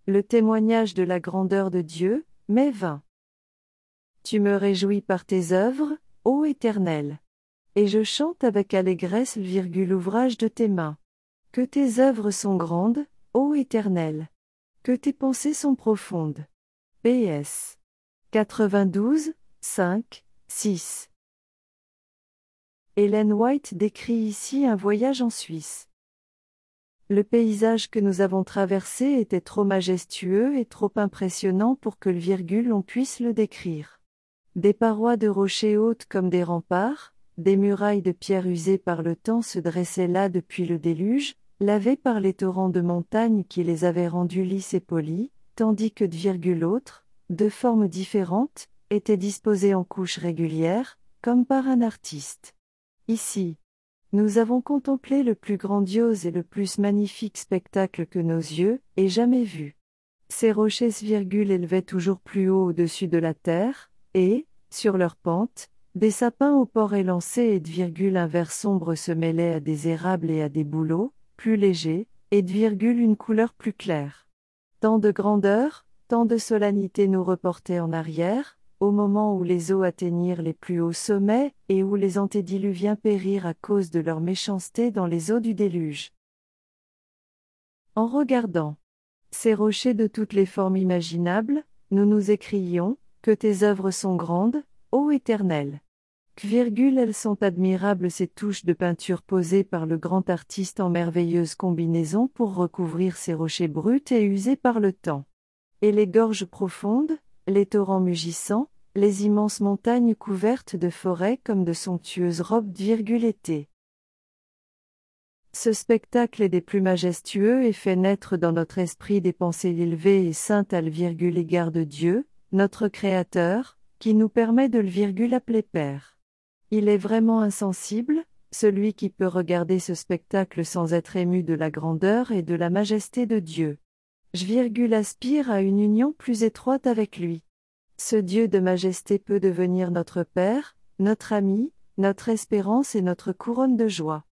le témoignage de la grandeur de Dieu, mais vain. Tu me réjouis par tes œuvres, ô Éternel. Et je chante avec allégresse l'ouvrage de tes mains. Que tes œuvres sont grandes, ô Éternel. Que tes pensées sont profondes. PS 92, 5, 6. Ellen White décrit ici un voyage en Suisse. Le paysage que nous avons traversé était trop majestueux et trop impressionnant pour que on puisse le décrire. Des parois de rochers hautes comme des remparts, des murailles de pierre usées par le temps se dressaient là depuis le déluge, lavées par les torrents de montagne qui les avaient rendus lisses et polis, tandis que autres, de formes différentes, étaient disposées en couches régulières, comme par un artiste. Ici, nous avons contemplé le plus grandiose et le plus magnifique spectacle que nos yeux aient jamais vu. Ces rochers élevaient toujours plus haut au-dessus de la terre, et, sur leur pente, des sapins aux port élancés et un vert sombre se mêlaient à des érables et à des bouleaux, plus légers, et une couleur plus claire. Tant de grandeur, tant de solennité nous reportaient en arrière, au moment où les eaux atteignirent les plus hauts sommets, et où les antédiluviens périrent à cause de leur méchanceté dans les eaux du déluge. En regardant ces rochers de toutes les formes imaginables, nous nous écrions, que tes œuvres sont grandes, ô Éternel. Elles sont admirables ces touches de peinture posées par le grand artiste en merveilleuse combinaison pour recouvrir ces rochers bruts et usés par le temps. Et les gorges profondes, les torrents mugissants, les immenses montagnes couvertes de forêts comme de somptueuses robes été. Ce spectacle est des plus majestueux et fait naître dans notre esprit des pensées élevées et saintes à l'égard de Dieu, notre Créateur, qui nous permet de appeler Père. Il est vraiment insensible, celui qui peut regarder ce spectacle sans être ému de la grandeur et de la majesté de Dieu. Aspire à une union plus étroite avec lui. Ce Dieu de majesté peut devenir notre Père, notre ami, notre espérance et notre couronne de joie.